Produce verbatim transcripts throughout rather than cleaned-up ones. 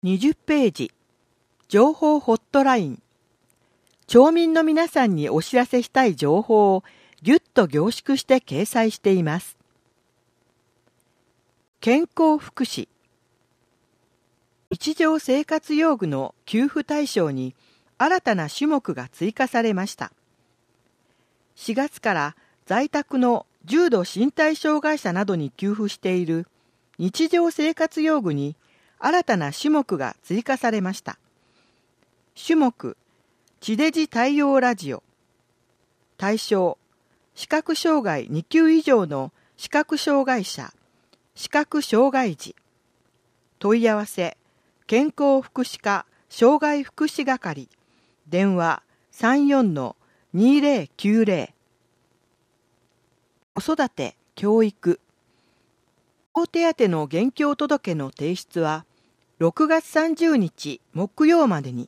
にじゅっページ、情報ホットライン。町民の皆さんにお知らせしたい情報をぎゅっと凝縮して掲載しています。健康福祉。日常生活用具の給付対象に新たな種目が追加されました。しがつから在宅の重度身体障害者などに給付している日常生活用具に新たな種目が追加されました。種目、地デジ対応ラジオ。対象、視覚障害に級以上の視覚障害者、視覚障害児。問い合わせ、健康福祉課障害福祉係。電話 さんよんのにぜろきゅうぜろ。子育て、教育。児童手当の現況届の提出はろくがつさんじゅうにち木曜までに。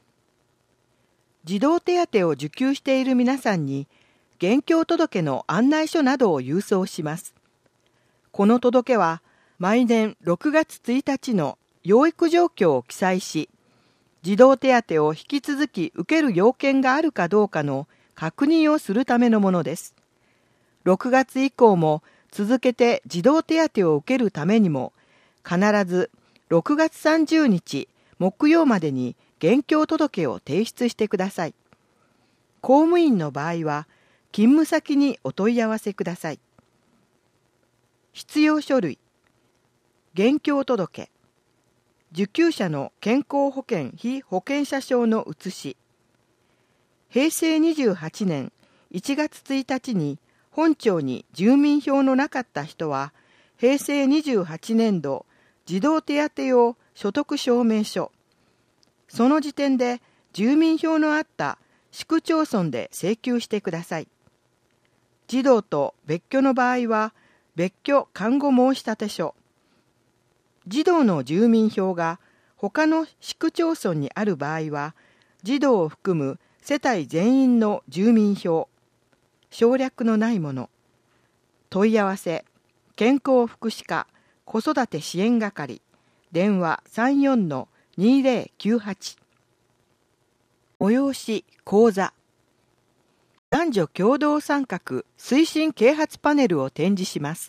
児童手当を受給している皆さんに現況届の案内書などを郵送します。この届は毎年ろくがつついたちの養育状況を記載し、児童手当を引き続き受ける要件があるかどうかの確認をするためのものです。ろくがつ以降も続けて児童手当を受けるためにも、必ずろくがつさんじゅうにち木曜までに現況届を提出してください。公務員の場合は、勤務先にお問い合わせください。必要書類、現況届、受給者の健康保険被保険者証の写し。へいせいにじゅうはちねんいちがつついたちに本庁に住民票のなかった人は、へいせいにじゅうはちねんど児童手当用所得証明書。その時点で住民票のあった市区町村で請求してください。児童と別居の場合は別居監護申立書。児童の住民票が他の市区町村にある場合は、児童を含む世帯全員の住民票。省略のないもの。問い合わせ、健康福祉課子育て支援係。電話 さんよんのにぜろきゅうはち。催し講座。男女共同参画推進啓発パネルを展示します。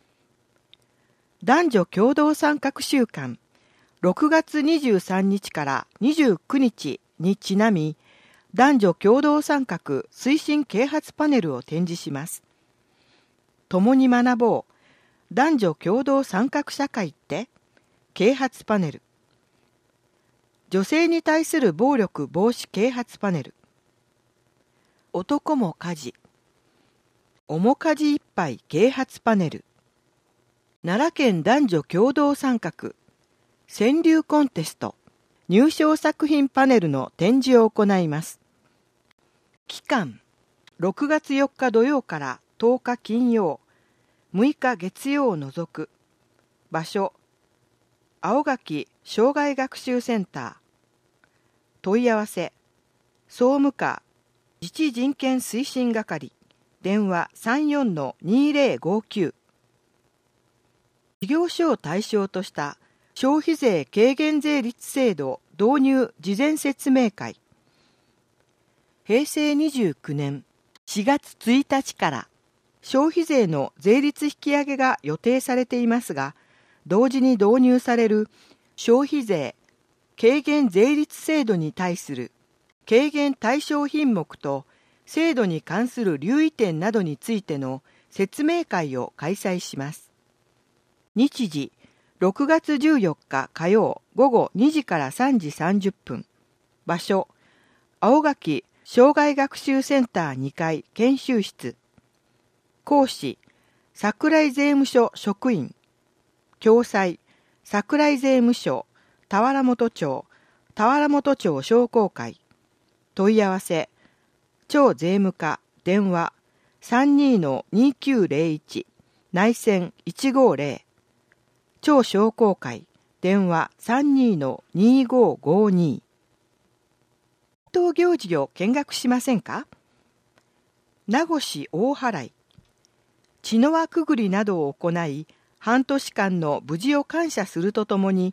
男女共同参画週間ろくがつにじゅうさんにちからにじゅうくにちにちなみ、男女共同参画推進啓発パネルを展示します。共に学ぼう男女共同参画社会って啓発パネル。女性に対する暴力防止啓発パネル。男も家事。面家事一杯啓発パネル。奈良県男女共同参画川柳コンテスト入賞作品パネルの展示を行います。期間ろくがつよっか土曜からとおか金曜、むいか月曜を除く。場所青垣障害学習センター。問い合わせ総務課自治人権推進係。電話 さんよんのにぜろごきゅう。事業所を対象とした消費税軽減税率制度導入事前説明会。へいせいにじゅうきゅうねんしがつついたちから消費税の税率引き上げが予定されていますが、同時に導入される消費税軽減税率制度に対する軽減対象品目と制度に関する留意点などについての説明会を開催します。日時ろくがつじゅうよっか火曜ごごにじからさんじさんじゅっぷん。場所青垣障害学習センターにかい研修室。講師桜井税務署職員。共催桜井税務署田原本町田原本町商工会。問い合わせ町税務課電話 さんにのにきゅうぜろいち 内線いちごぜろ。町商工会電話 さんにのにごごに。伝統行事を見学しませんか？名護市大払い血の輪くぐりなどを行い、半年間の無事を感謝するとともに、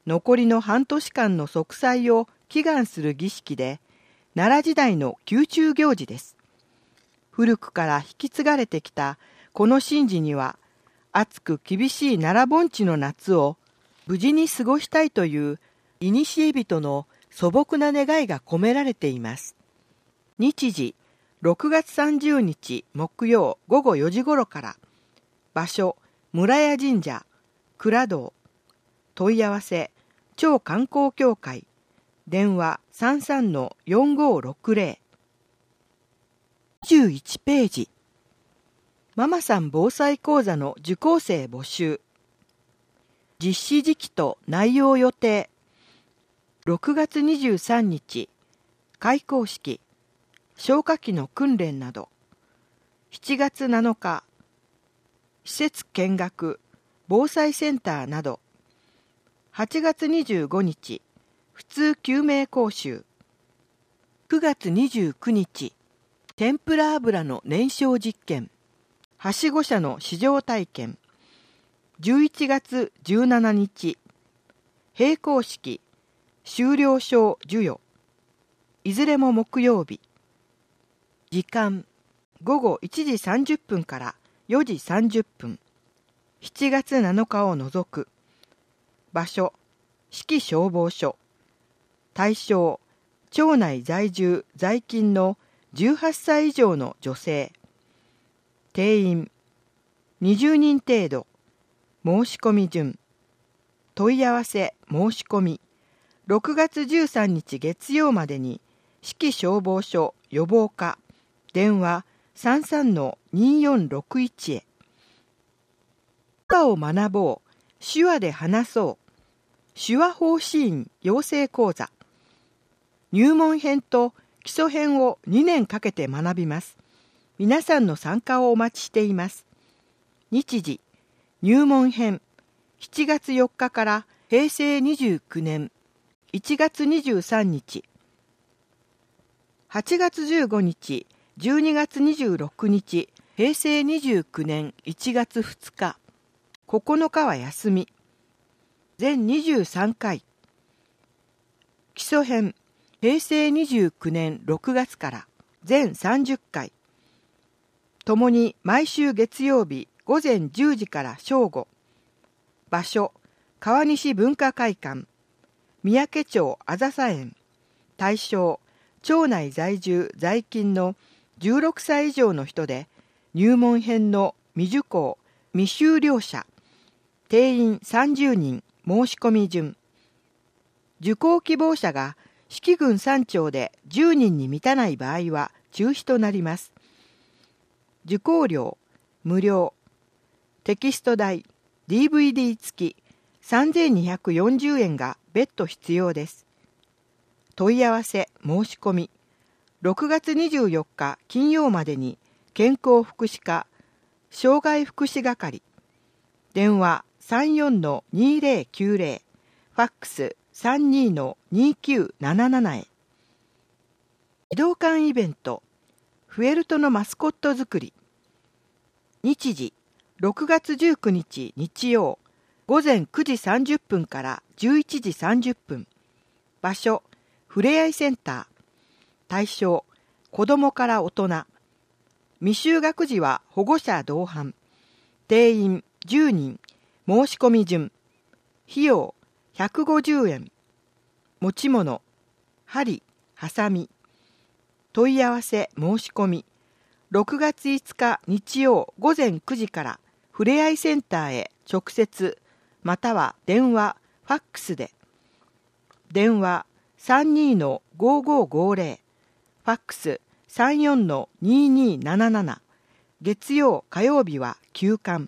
残りの半年間の息災を祈願する儀式で、奈良時代の宮中行事です。古くから引き継がれてきたこの神事には、暑く厳しい奈良盆地の夏を無事に過ごしたいという古人の素朴な願いが込められています。日時、ろくがつさんじゅうにち木曜ごごよじ頃から、場所、村屋神社、蔵堂、問い合わせ、超観光協会、電話 さんさんのよんごろくぜろ。にじゅういちページ。ママさん防災講座の受講生募集。実施時期と内容予定。ろくがつにじゅうさんにち、開講式、消火器の訓練など。しちがつなのか、施設見学、防災センターなど。はちがつにじゅうごにち、普通救命講習。くがつにじゅうくにち、天ぷら油の燃焼実験。はしご車の試乗体験。じゅういちがつじゅうしちにち、閉校式、修了証授与。いずれも木曜日。時間、ごごいちじさんじゅっぷんからよじさんじゅっぷん。しちがつなのかを除く。場所、市消防署。対象、町内在住在勤のじゅうはっさい以上の女性。定員、にじゅうにん程度。申し込み順。問い合わせ申し込み。ろくがつじゅうさんにち月曜までに、市消防署予防課、電話 さんさんのによんろくいち へ。手話を学ぼう。手話で話そう。手話法師院養成講座。入門編と基礎編をにねんかけて学びます。皆さんの参加をお待ちしています。日時、入門編、しちがつよっかからへいせいにじゅうきゅうねんいちがつにじゅうさんにち、はちがつじゅうごにち、じゅうにがつにじゅうろくにち、へいせいにじゅうきゅうねんいちがつふつか、ここのかは休み。全にじゅうさんかい。基礎編、へいせいにじゅうきゅうねんろくがつから全さんじゅっかい。ともに毎週月曜日ごぜんじゅうじから正午。場所、川西文化会館。三宅町あざさ園。対象、町内在住在勤のじゅうろくさい以上の人で、入門編の未受講、未修了者。定員さんじゅうにん、申し込み順。受講希望者が四季郡山町でじゅうにんに満たない場合は中止となります。受講料、無料。テキスト代、ディーブイディー 付きさんぜんにひゃくよんじゅうえんが別途必要です。問い合わせ、申し込み。ろくがつにじゅうよっか金曜までに健康福祉課、障害福祉係。電話 さんよんのにぜろきゅうぜろ、ファックス さんにのにきゅうなななな へ。児童館イベント、フエルトのマスコット作り。日時、ろくがつじゅうくにち日曜、ごぜんくじさんじゅっぷんからじゅういちじさんじゅっぷん。場所、ふれあいセンター。対象、子どもから大人。未就学児は保護者同伴。定員じゅうにん。申し込み順。費用ひゃくごじゅうえん。持ち物、針、はさみ。問い合わせ申し込み。ろくがついつか日曜ごぜんくじからふれあいセンターへ直接、または電話、ファックスで。電話 さんにのごごごぜろ、ファックス さんよんのにになななな。月曜火曜日は休館。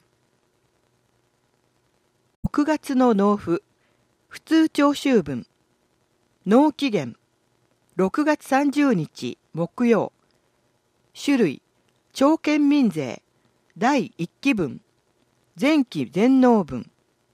ろくがつの納付、普通徴収分。納期限、ろくがつさんじゅうにち木曜。種類、町県民税、だいいっき分、前期全納分。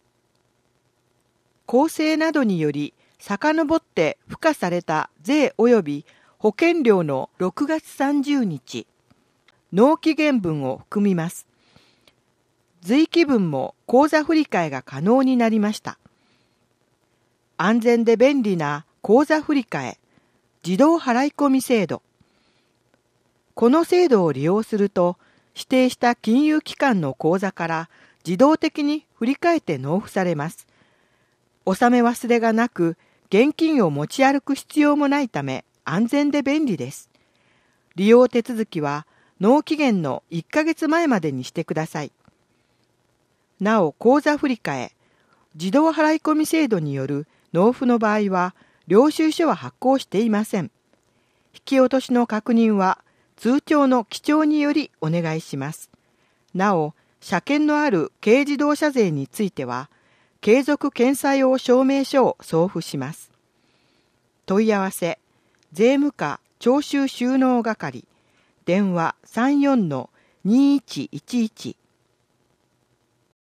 公正などにより遡って付加された税及び保険料のろくがつさんじゅうにち、納期限分を含みます。随期分も口座振替が可能になりました。 安全で便利な口座振替、自動払い込み制度。この制度を利用すると、指定した金融機関の口座から自動的に振り替えて納付されます。納め忘れがなく、現金を持ち歩く必要もないため安全で便利です。利用手続きは納期限のいっかげつまえまでにしてください。なお、口座振替、自動払い込み制度による納付の場合は、領収書は発行していません。引き落としの確認は通帳の記帳によりお願いします。なお、車検のある軽自動車税については、継続検査用証明書を送付します。問い合わせ、税務課徴収収納係、電話 さんじゅうよんのにいちいちいち